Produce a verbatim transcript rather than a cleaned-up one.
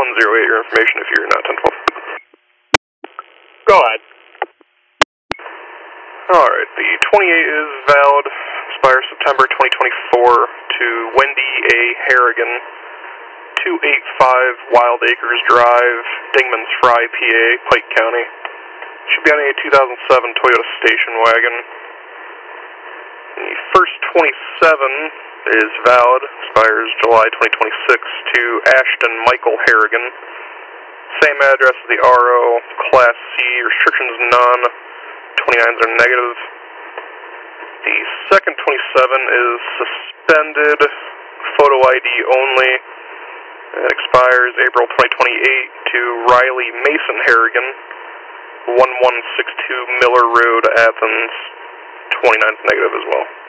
one zero eight your information if you're not ten twelve. Go ahead. Alright, the twenty-eight is valid, expires September twenty twenty-four, to Wendy A. Harrigan, two eighty-five Wild Acres Drive, Dingman's Fry, P A, Pike County. Should be on a two thousand seven Toyota station wagon. The first twenty-seven is valid, expires July twenty twenty-six, to Ashton Michael Harrigan. Same address as the R O, Class C, restrictions none, twenty-nines are negative. The second twenty-seven is suspended, photo I D only. It expires April twenty twenty-eight, to Riley Mason Harrigan, one one six two Miller Road, Athens, twenty-nines negative as well.